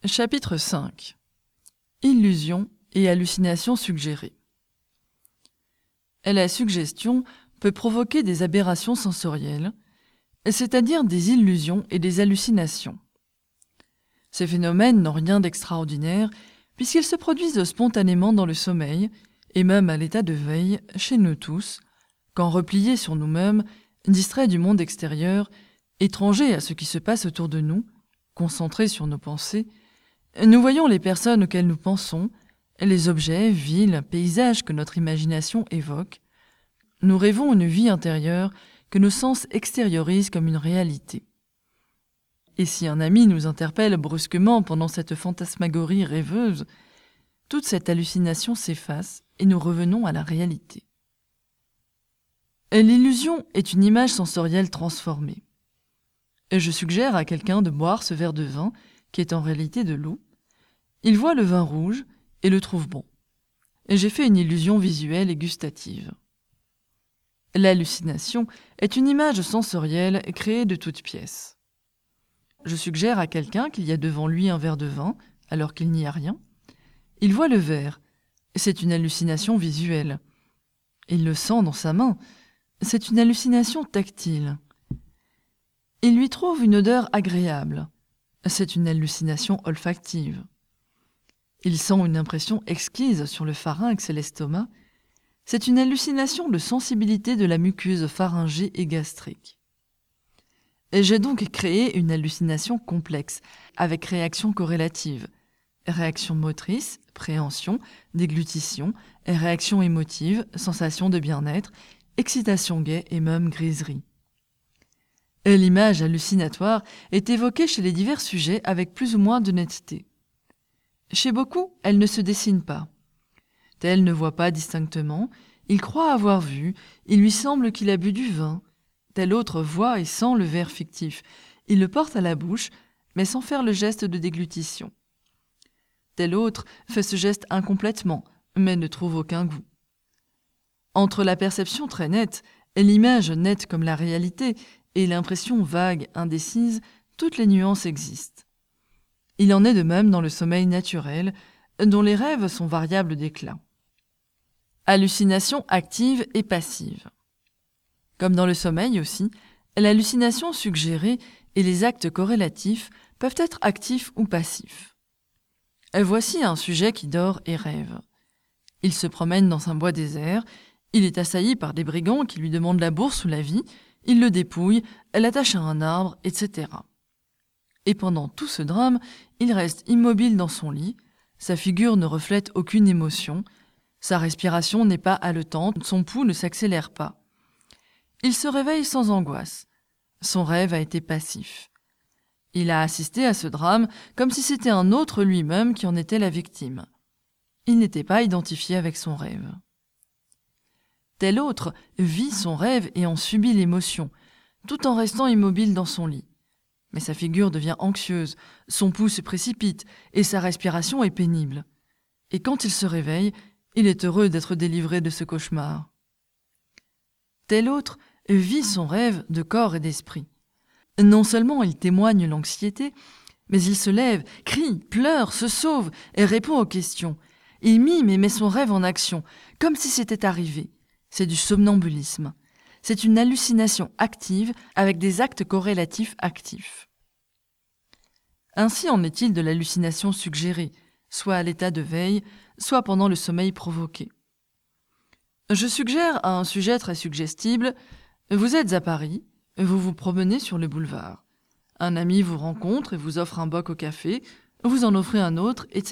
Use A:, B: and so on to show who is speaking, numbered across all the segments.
A: Chapitre 5. Illusions et hallucinations suggérées. La suggestion peut provoquer des aberrations sensorielles, c'est-à-dire des illusions et des hallucinations. Ces phénomènes n'ont rien d'extraordinaire puisqu'ils se produisent spontanément dans le sommeil et même à l'état de veille chez nous tous, quand repliés sur nous-mêmes, distraits du monde extérieur, étrangers à ce qui se passe autour de nous, concentrés sur nos pensées, nous voyons les personnes auxquelles nous pensons, les objets, villes, paysages que notre imagination évoque. Nous rêvons une vie intérieure que nos sens extériorisent comme une réalité. Et si un ami nous interpelle brusquement pendant cette fantasmagorie rêveuse, toute cette hallucination s'efface et nous revenons à la réalité. L'illusion est une image sensorielle transformée. Je suggère à quelqu'un de boire ce verre de vin, qui est en réalité de l'eau. Il voit le vin rouge et le trouve bon. J'ai fait une illusion visuelle et gustative. L'hallucination est une image sensorielle créée de toutes pièces. Je suggère à quelqu'un qu'il y a devant lui un verre de vin, alors qu'il n'y a rien. Il voit le verre. C'est une hallucination visuelle. Il le sent dans sa main. C'est une hallucination tactile. Il lui trouve une odeur agréable. C'est une hallucination olfactive. Il sent une impression exquise sur le pharynx et l'estomac. C'est une hallucination de sensibilité de la muqueuse pharyngée et gastrique. J'ai donc créé une hallucination complexe, avec réaction corrélative, réaction motrice, préhension, déglutition, réaction émotive, sensation de bien-être, excitation gaie et même griserie. L'image hallucinatoire est évoquée chez les divers sujets avec plus ou moins de netteté. Chez beaucoup, elle ne se dessine pas. Tel ne voit pas distinctement, il croit avoir vu, il lui semble qu'il a bu du vin. Tel autre voit et sent le verre fictif, il le porte à la bouche, mais sans faire le geste de déglutition. Tel autre fait ce geste incomplètement, mais ne trouve aucun goût. Entre la perception très nette, l'image nette comme la réalité, et l'impression vague, indécise, toutes les nuances existent. Il en est de même dans le sommeil naturel, dont les rêves sont variables d'éclat. Hallucination active et passive. Comme dans le sommeil aussi, l'hallucination suggérée et les actes corrélatifs peuvent être actifs ou passifs. Voici un sujet qui dort et rêve. Il se promène dans un bois désert, il est assailli par des brigands qui lui demandent la bourse ou la vie, il le dépouille, l'attache à un arbre, etc. Et pendant tout ce drame, il reste immobile dans son lit, sa figure ne reflète aucune émotion, sa respiration n'est pas haletante, son pouls ne s'accélère pas. Il se réveille sans angoisse. Son rêve a été passif. Il a assisté à ce drame comme si c'était un autre lui-même qui en était la victime. Il n'était pas identifié avec son rêve. Tel autre vit son rêve et en subit l'émotion, tout en restant immobile dans son lit. Mais sa figure devient anxieuse, son pouls se précipite et sa respiration est pénible. Et quand il se réveille, il est heureux d'être délivré de ce cauchemar. Tel autre vit son rêve de corps et d'esprit. Non seulement il témoigne l'anxiété, mais il se lève, crie, pleure, se sauve et répond aux questions. Il mime et met son rêve en action, comme si c'était arrivé. C'est du somnambulisme. C'est une hallucination active avec des actes corrélatifs actifs. Ainsi en est-il de l'hallucination suggérée, soit à l'état de veille, soit pendant le sommeil provoqué. Je suggère à un sujet très suggestible « Vous êtes à Paris, vous vous promenez sur le boulevard. Un ami vous rencontre et vous offre un boc au café, vous en offrez un autre, etc. »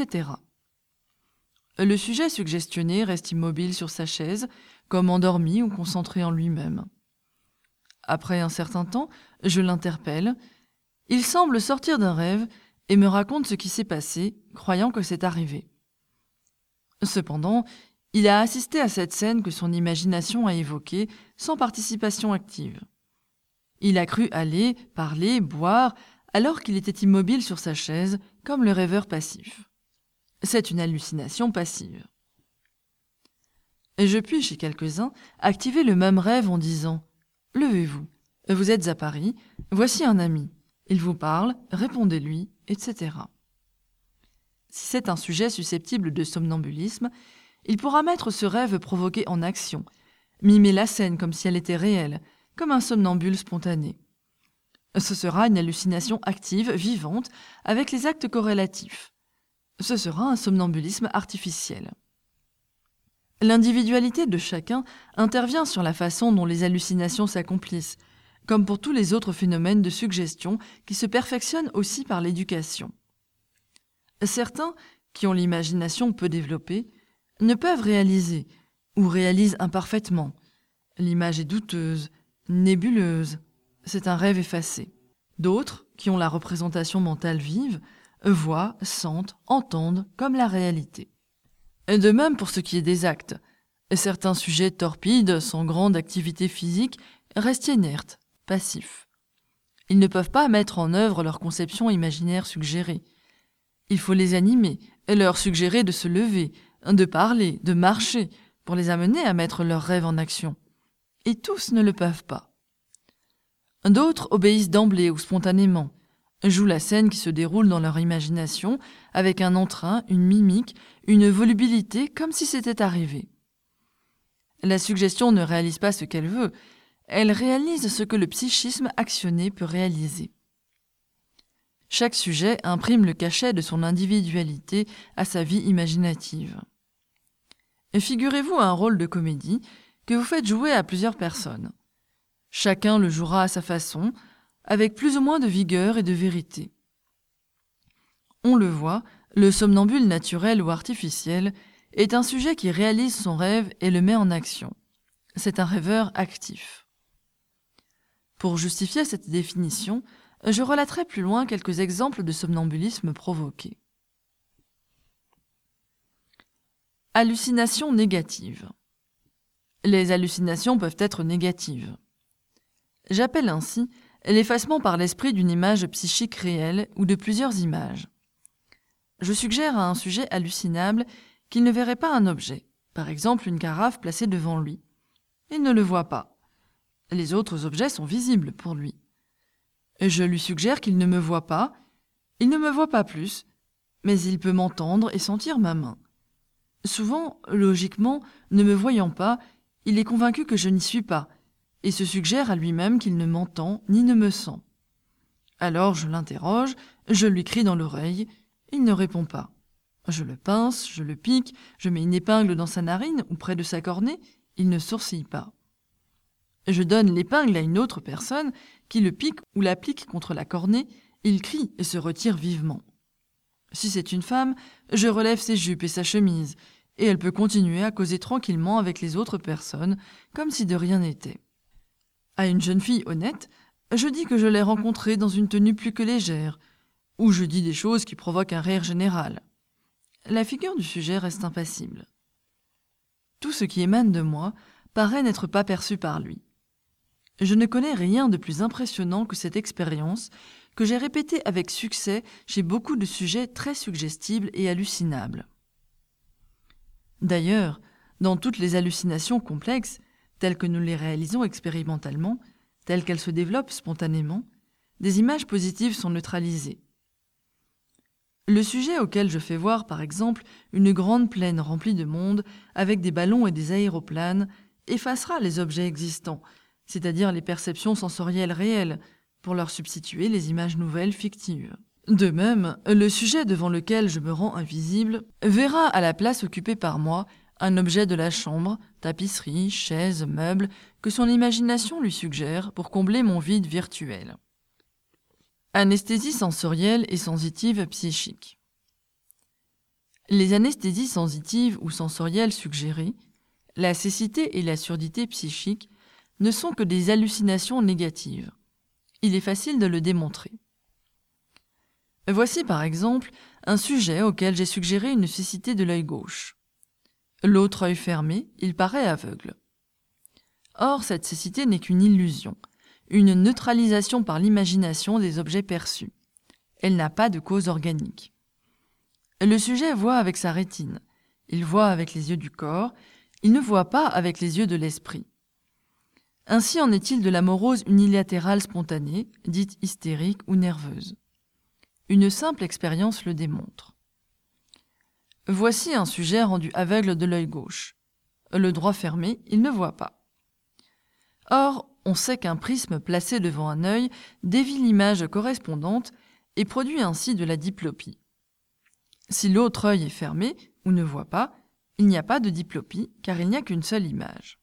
A: Le sujet suggestionné reste immobile sur sa chaise, comme endormi ou concentré en lui-même. Après un certain temps, je l'interpelle. Il semble sortir d'un rêve et me raconte ce qui s'est passé, croyant que c'est arrivé. Cependant, il a assisté à cette scène que son imagination a évoquée sans participation active. Il a cru aller, parler, boire, alors qu'il était immobile sur sa chaise, comme le rêveur passif. C'est une hallucination passive. Je puis, chez quelques-uns, activer le même rêve en disant « Levez-vous, vous êtes à Paris, voici un ami, il vous parle, répondez-lui, etc. » Si c'est un sujet susceptible de somnambulisme, il pourra mettre ce rêve provoqué en action, mimer la scène comme si elle était réelle, comme un somnambule spontané. Ce sera une hallucination active, vivante, avec les actes corrélatifs. Ce sera un somnambulisme artificiel. L'individualité de chacun intervient sur la façon dont les hallucinations s'accomplissent, comme pour tous les autres phénomènes de suggestion qui se perfectionnent aussi par l'éducation. Certains, qui ont l'imagination peu développée, ne peuvent réaliser ou réalisent imparfaitement. L'image est douteuse, nébuleuse, c'est un rêve effacé. D'autres, qui ont la représentation mentale vive, voient, sentent, entendent comme la réalité. Et de même pour ce qui est des actes. Certains sujets torpides, sans grande activité physique, restent inertes, passifs. Ils ne peuvent pas mettre en œuvre leur conception imaginaire suggérée. Il faut les animer et leur suggérer de se lever, de parler, de marcher, pour les amener à mettre leurs rêves en action. Et tous ne le peuvent pas. D'autres obéissent d'emblée ou spontanément, jouent la scène qui se déroule dans leur imagination avec un entrain, une mimique, une volubilité comme si c'était arrivé. La suggestion ne réalise pas ce qu'elle veut, elle réalise ce que le psychisme actionné peut réaliser. Chaque sujet imprime le cachet de son individualité à sa vie imaginative. Et figurez-vous un rôle de comédie que vous faites jouer à plusieurs personnes. Chacun le jouera à sa façon, avec plus ou moins de vigueur et de vérité. On le voit, le somnambule naturel ou artificiel est un sujet qui réalise son rêve et le met en action. C'est un rêveur actif. Pour justifier cette définition, je relaterai plus loin quelques exemples de somnambulisme provoqué. Hallucinations négatives. Les hallucinations peuvent être négatives. J'appelle ainsi l'effacement par l'esprit d'une image psychique réelle ou de plusieurs images. Je suggère à un sujet hallucinable qu'il ne verrait pas un objet, par exemple une carafe placée devant lui. Il ne le voit pas. Les autres objets sont visibles pour lui. Je lui suggère qu'il ne me voit pas, il ne me voit pas plus, mais il peut m'entendre et sentir ma main. Souvent, logiquement, ne me voyant pas, il est convaincu que je n'y suis pas, et se suggère à lui-même qu'il ne m'entend ni ne me sent. Alors je l'interroge, je lui crie dans l'oreille, il ne répond pas. Je le pince, je le pique, je mets une épingle dans sa narine ou près de sa cornée, il ne sourcille pas. Je donne l'épingle à une autre personne qui le pique ou l'applique contre la cornée, il crie et se retire vivement. Si c'est une femme, je relève ses jupes et sa chemise, et elle peut continuer à causer tranquillement avec les autres personnes, comme si de rien n'était. À une jeune fille honnête, je dis que je l'ai rencontrée dans une tenue plus que légère, ou je dis des choses qui provoquent un rire général. La figure du sujet reste impassible. Tout ce qui émane de moi paraît n'être pas perçu par lui. Je ne connais rien de plus impressionnant que cette expérience que j'ai répétée avec succès chez beaucoup de sujets très suggestibles et hallucinables. D'ailleurs, dans toutes les hallucinations complexes, telles que nous les réalisons expérimentalement, telles qu'elles se développent spontanément, des images positives sont neutralisées. Le sujet auquel je fais voir, par exemple, une grande plaine remplie de monde, avec des ballons et des aéroplanes, effacera les objets existants, c'est-à-dire les perceptions sensorielles réelles, pour leur substituer les images nouvelles fictives. De même, le sujet devant lequel je me rends invisible verra à la place occupée par moi un objet de la chambre, tapisserie, chaise, meuble, que son imagination lui suggère pour combler mon vide virtuel. Anesthésie sensorielle et sensitive psychique. Les anesthésies sensitives ou sensorielles suggérées, la cécité et la surdité psychique, ne sont que des hallucinations négatives. Il est facile de le démontrer. Voici par exemple un sujet auquel j'ai suggéré une cécité de l'œil gauche. L'autre œil fermé, il paraît aveugle. Or, cette cécité n'est qu'une illusion, une neutralisation par l'imagination des objets perçus. Elle n'a pas de cause organique. Le sujet voit avec sa rétine, il voit avec les yeux du corps, il ne voit pas avec les yeux de l'esprit. Ainsi en est-il de la morose unilatérale spontanée, dite hystérique ou nerveuse. Une simple expérience le démontre. Voici un sujet rendu aveugle de l'œil gauche. Le droit fermé, il ne voit pas. Or, on sait qu'un prisme placé devant un œil dévie l'image correspondante et produit ainsi de la diplopie. Si l'autre œil est fermé ou ne voit pas, il n'y a pas de diplopie car il n'y a qu'une seule image.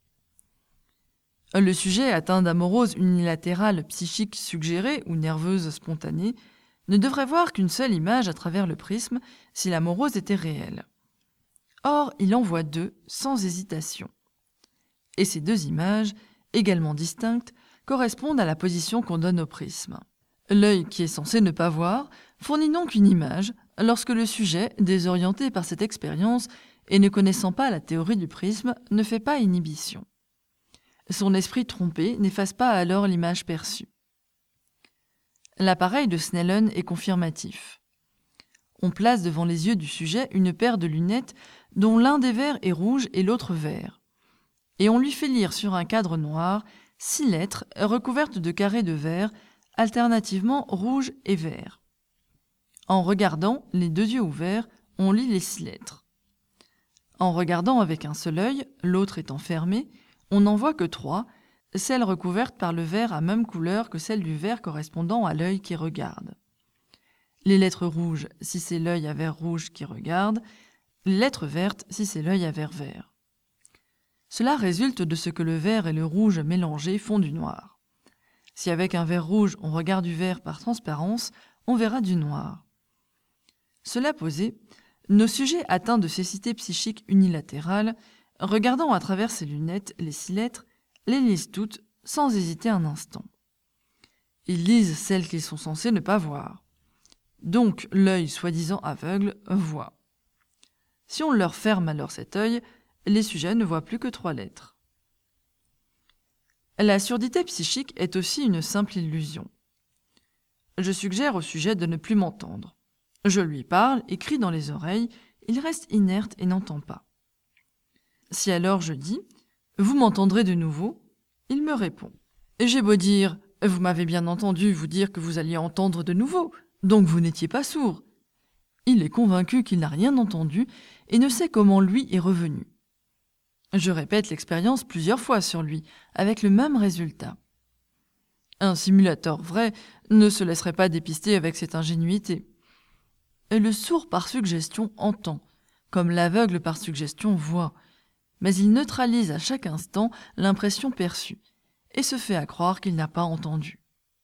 A: Le sujet atteint d'amorose unilatérale psychique suggérée ou nerveuse spontanée ne devrait voir qu'une seule image à travers le prisme si l'amorose était réelle. Or, il en voit deux sans hésitation. Et ces deux images, également distinctes, correspondent à la position qu'on donne au prisme. L'œil qui est censé ne pas voir fournit donc une image lorsque le sujet, désorienté par cette expérience et ne connaissant pas la théorie du prisme, ne fait pas inhibition. Son esprit trompé n'efface pas alors l'image perçue. L'appareil de Snellen est confirmatif. On place devant les yeux du sujet une paire de lunettes dont l'un des verres est rouge et l'autre vert. Et on lui fait lire sur un cadre noir 6 lettres recouvertes de carrés de verre, alternativement rouge et vert. En regardant, les deux yeux ouverts, on lit les 6 lettres. En regardant avec un seul œil, l'autre étant fermé, on n'en voit que 3, celles recouvertes par le verre à même couleur que celle du verre correspondant à l'œil qui regarde. Les lettres rouges si c'est l'œil à verre rouge qui regarde, les lettres vertes si c'est l'œil à verre vert. Cela résulte de ce que le vert et le rouge mélangés font du noir. Si avec un verre rouge on regarde du vert par transparence, on verra du noir. Cela posé, nos sujets atteints de cécité psychique unilatérale, regardant à travers ces lunettes les 6 lettres, les lisent toutes sans hésiter un instant. Ils lisent celles qu'ils sont censés ne pas voir. Donc l'œil soi-disant aveugle voit. Si on leur ferme alors cet œil, les sujets ne voient plus que 3 lettres. La surdité psychique est aussi une simple illusion. Je suggère au sujet de ne plus m'entendre. Je lui parle et crie dans les oreilles, il reste inerte et n'entend pas. Si alors je dis « Vous m'entendrez de nouveau ?» il me répond. Et j'ai beau dire « Vous m'avez bien entendu vous dire que vous alliez entendre de nouveau, donc vous n'étiez pas sourd. » Il est convaincu qu'il n'a rien entendu et ne sait comment lui est revenu. Je répète l'expérience plusieurs fois sur lui, avec le même résultat. Un simulateur vrai ne se laisserait pas dépister avec cette ingénuité. Et le sourd par suggestion entend, comme l'aveugle par suggestion voit, mais il neutralise à chaque instant l'impression perçue, et se fait à croire qu'il n'a pas entendu.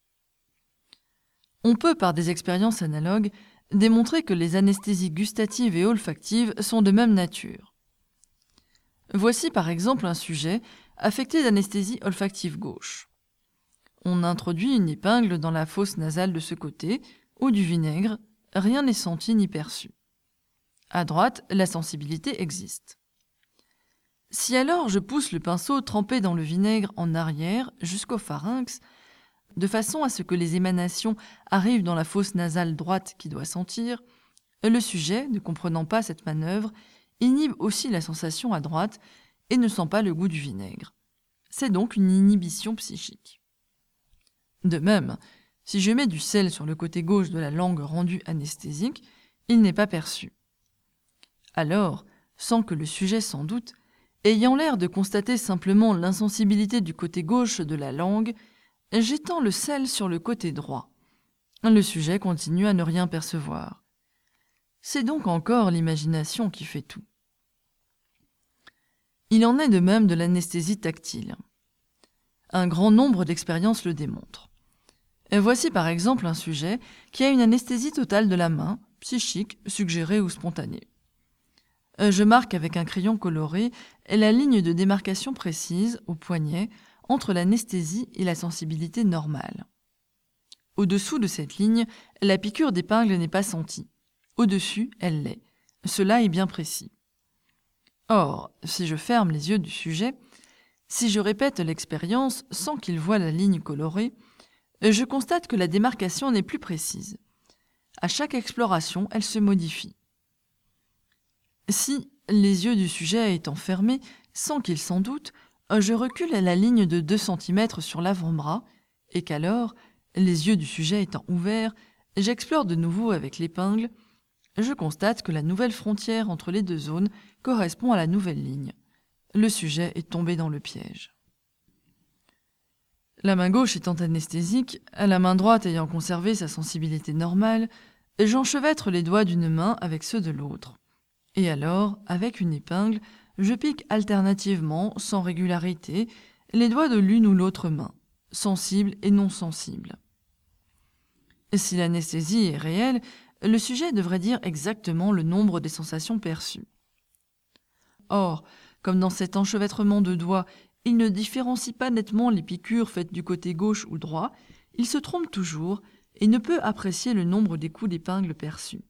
A: On peut, par des expériences analogues, démontrer que les anesthésies gustatives et olfactives sont de même nature. Voici par exemple un sujet affecté d'anesthésie olfactive gauche. On introduit une épingle dans la fosse nasale de ce côté, ou du vinaigre, rien n'est senti ni perçu. À droite, la sensibilité existe. Si alors je pousse le pinceau trempé dans le vinaigre en arrière jusqu'au pharynx, de façon à ce que les émanations arrivent dans la fosse nasale droite qui doit sentir, le sujet, ne comprenant pas cette manœuvre, inhibe aussi la sensation à droite et ne sent pas le goût du vinaigre. C'est donc une inhibition psychique. De même, si je mets du sel sur le côté gauche de la langue rendue anesthésique, il n'est pas perçu. Alors, sans que le sujet s'en doute, ayant l'air de constater simplement l'insensibilité du côté gauche de la langue, j'étends le sel sur le côté droit. Le sujet continue à ne rien percevoir. C'est donc encore l'imagination qui fait tout. Il en est de même de l'anesthésie tactile. Un grand nombre d'expériences le démontrent. Et voici par exemple un sujet qui a une anesthésie totale de la main, psychique, suggérée ou spontanée. Je marque avec un crayon coloré la ligne de démarcation précise, au poignet, entre l'anesthésie et la sensibilité normale. Au-dessous de cette ligne, la piqûre d'épingle n'est pas sentie. Au-dessus, elle l'est. Cela est bien précis. Or, si je ferme les yeux du sujet, si je répète l'expérience sans qu'il voie la ligne colorée, je constate que la démarcation n'est plus précise. À chaque exploration, elle se modifie. Si, les yeux du sujet étant fermés, sans qu'il s'en doute, je recule la ligne de 2 cm sur l'avant-bras, et qu'alors, les yeux du sujet étant ouverts, j'explore de nouveau avec l'épingle, Je constate que la nouvelle frontière entre les deux zones correspond à la nouvelle ligne. Le sujet est tombé dans le piège. La main gauche étant anesthésique, la main droite ayant conservé sa sensibilité normale, j'enchevêtre les doigts d'une main avec ceux de l'autre. Et alors, avec une épingle, je pique alternativement, sans régularité, les doigts de l'une ou l'autre main, sensibles et non sensibles. Si l'anesthésie est réelle, le sujet devrait dire exactement le nombre des sensations perçues. Or, comme dans cet enchevêtrement de doigts, il ne différencie pas nettement les piqûres faites du côté gauche ou droit, il se trompe toujours et ne peut apprécier le nombre des coups d'épingle perçus.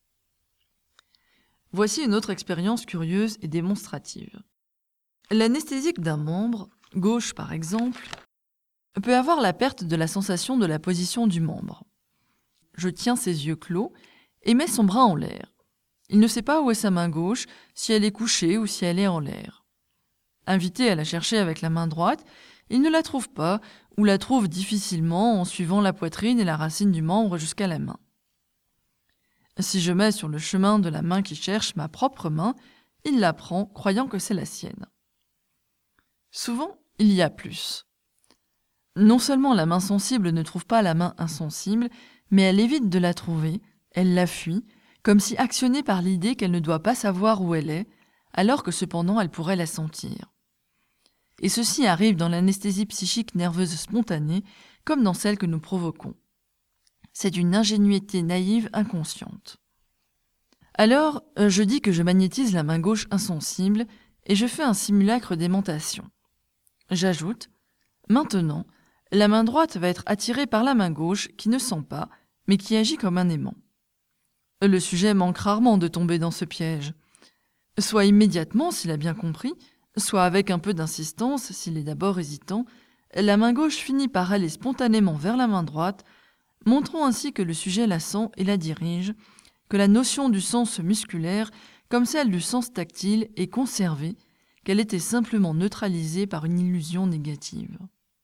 A: Voici une autre expérience curieuse et démonstrative. L'anesthésique d'un membre, gauche par exemple, peut avoir la perte de la sensation de la position du membre. Je tiens ses yeux clos et mets son bras en l'air. Il ne sait pas où est sa main gauche, si elle est couchée ou si elle est en l'air. Invité à la chercher avec la main droite, il ne la trouve pas ou la trouve difficilement en suivant la poitrine et la racine du membre jusqu'à la main. Si je mets sur le chemin de la main qui cherche ma propre main, il la prend, croyant que c'est la sienne. Souvent, il y a plus. Non seulement la main sensible ne trouve pas la main insensible, mais elle évite de la trouver, elle la fuit, comme si actionnée par l'idée qu'elle ne doit pas savoir où elle est, alors que cependant elle pourrait la sentir. Et ceci arrive dans l'anesthésie psychique nerveuse spontanée, comme dans celle que nous provoquons. C'est une ingénuité naïve inconsciente. Alors, je dis que je magnétise la main gauche insensible et je fais un simulacre d'aimantation. J'ajoute « Maintenant, la main droite va être attirée par la main gauche qui ne sent pas, mais qui agit comme un aimant. » Le sujet manque rarement de tomber dans ce piège. Soit immédiatement, s'il a bien compris, soit avec un peu d'insistance, s'il est d'abord hésitant, la main gauche finit par aller spontanément vers la main droite, montrant ainsi que le sujet la sent et la dirige, que la notion du sens musculaire, comme celle du sens tactile, est conservée, qu'elle était simplement neutralisée par une illusion négative.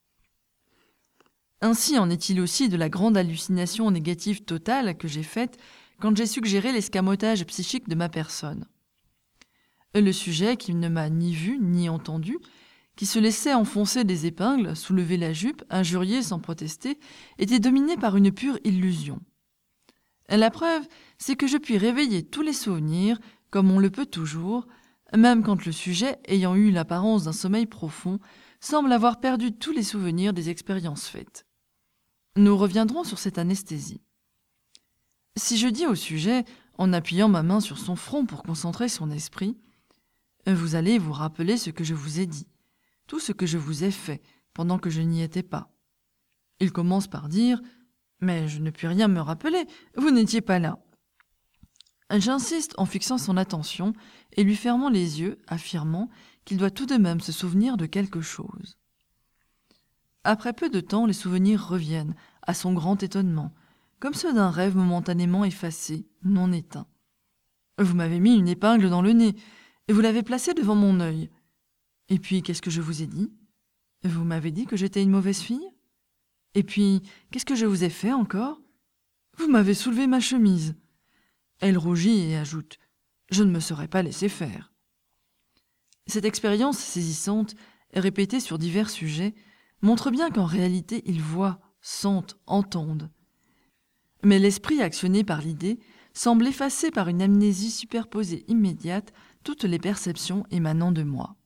A: Ainsi en est-il aussi de la grande hallucination négative totale que j'ai faite quand j'ai suggéré l'escamotage psychique de ma personne. Le sujet, qui ne m'a ni vu ni entendu, qui se laissait enfoncer des épingles, soulever la jupe, injurier sans protester, était dominé par une pure illusion. La preuve, c'est que je puis réveiller tous les souvenirs, comme on le peut toujours, même quand le sujet, ayant eu l'apparence d'un sommeil profond, semble avoir perdu tous les souvenirs des expériences faites. Nous reviendrons sur cette anesthésie. Si je dis au sujet, en appuyant ma main sur son front pour concentrer son esprit, « Vous allez vous rappeler ce que je vous ai dit, tout ce que je vous ai fait pendant que je n'y étais pas. » Il commence par dire « Mais je ne puis rien me rappeler, vous n'étiez pas là. » J'insiste en fixant son attention et lui fermant les yeux, affirmant qu'il doit tout de même se souvenir de quelque chose. Après peu de temps, les souvenirs reviennent, à son grand étonnement, comme ceux d'un rêve momentanément effacé, non éteint. Vous m'avez mis une épingle dans le nez, et vous l'avez placée devant mon œil. Et puis, qu'est-ce que je vous ai dit? Vous m'avez dit que j'étais une mauvaise fille? Et puis, qu'est-ce que je vous ai fait encore? Vous m'avez soulevé ma chemise. Elle rougit et ajoute « Je ne me serais pas laissé faire. » Cette expérience saisissante, répétée sur divers sujets, montre bien qu'en réalité ils voient, sentent, entendent. Mais l'esprit actionné par l'idée semble effacer par une amnésie superposée immédiate toutes les perceptions émanant de moi.